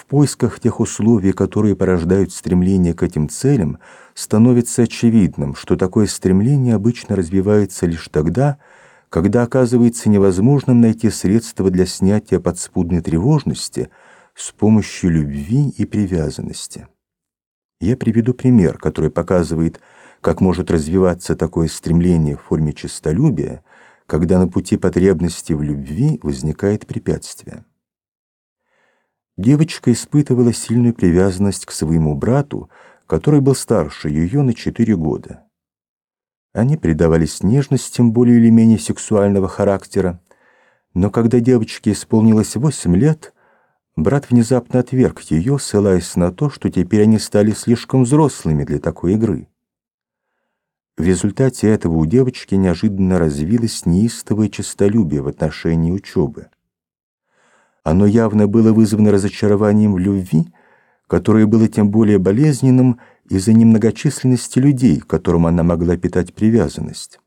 В поисках тех условий, которые порождают стремление к этим целям, становится очевидным, что такое стремление обычно развивается лишь тогда, когда оказывается невозможным найти средства для снятия подспудной тревожности с помощью любви и привязанности. Я приведу пример, который показывает, как может развиваться такое стремление в форме честолюбия, когда на пути потребности в любви возникает препятствие. Девочка испытывала сильную привязанность к своему брату, который был старше ее на 4 года. Они предавались нежностям более или менее сексуального характера, но когда девочке исполнилось 8 лет, брат внезапно отверг ее, ссылаясь на то, что теперь они стали слишком взрослыми для такой игры. В результате этого у девочки неожиданно развилось неистовое честолюбие в отношении учебы. Оно явно было вызвано разочарованием в любви, которое было тем более болезненным из-за немногочисленности людей, к которым она могла питать привязанность.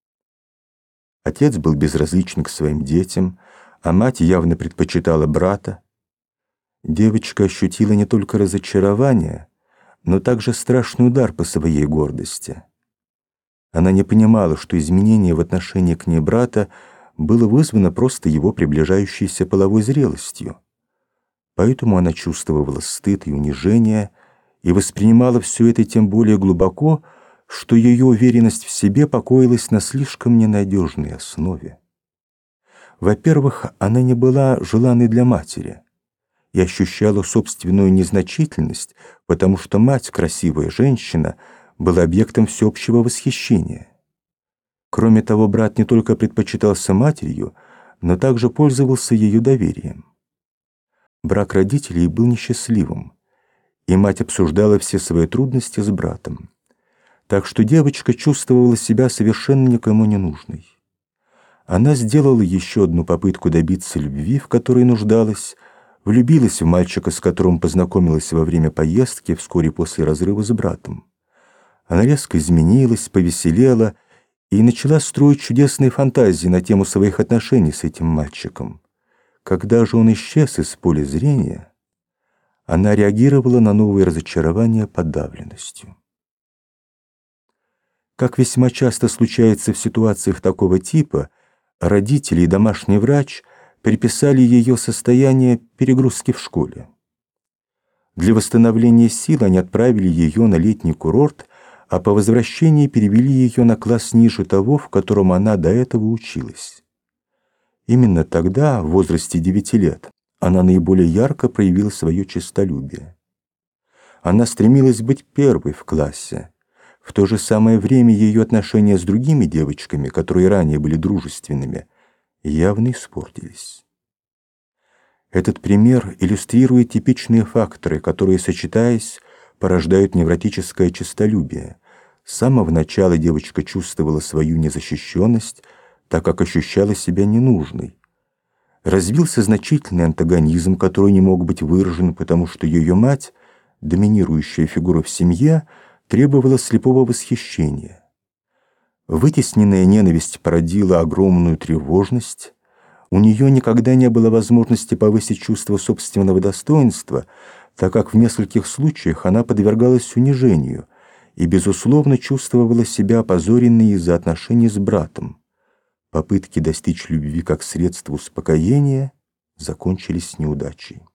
Отец был безразличен к своим детям, а мать явно предпочитала брата. Девочка ощутила не только разочарование, но также страшный удар по своей гордости. Она не понимала, что изменение в отношении к ней брата было вызвано просто его приближающейся половой зрелостью. Поэтому она чувствовала стыд и унижение и воспринимала все это тем более глубоко, что ее уверенность в себе покоилась на слишком ненадежной основе. Во-первых, она не была желанной для матери и ощущала собственную незначительность, потому что мать, красивая женщина, была объектом всеобщего восхищения. Кроме того, брат не только предпочитался матерью, но также пользовался ее доверием. Брак родителей был несчастливым, и мать обсуждала все свои трудности с братом. Так что девочка чувствовала себя совершенно никому не нужной. Она сделала еще одну попытку добиться любви, в которой нуждалась, влюбилась в мальчика, с которым познакомилась во время поездки вскоре после разрыва с братом. Она резко изменилась, повеселела и начала строить чудесные фантазии на тему своих отношений с этим мальчиком. Когда же он исчез из поля зрения, она реагировала на новые разочарования подавленностью. Как весьма часто случается в ситуациях такого типа, родители и домашний врач приписали ее состояние перегрузки в школе. Для восстановления сил они отправили ее на летний курорт, а по возвращении перевели ее на класс ниже того, в котором она до этого училась. Именно тогда, в возрасте 9 лет, она наиболее ярко проявила свое честолюбие. Она стремилась быть первой в классе. В то же самое время ее отношения с другими девочками, которые ранее были дружественными, явно испортились. Этот пример иллюстрирует типичные факторы, которые, сочетаясь, порождают невротическое честолюбие. С самого начала девочка чувствовала свою незащищенность, так как ощущала себя ненужной. Развился значительный антагонизм, который не мог быть выражен, потому что ее мать, доминирующая фигура в семье, требовала слепого восхищения. Вытесненная ненависть породила огромную тревожность. У нее никогда не было возможности повысить чувство собственного достоинства, так как в нескольких случаях она подвергалась унижению и, безусловно, чувствовала себя опозоренной из-за отношений с братом. Попытки достичь любви как средство успокоения закончились неудачей.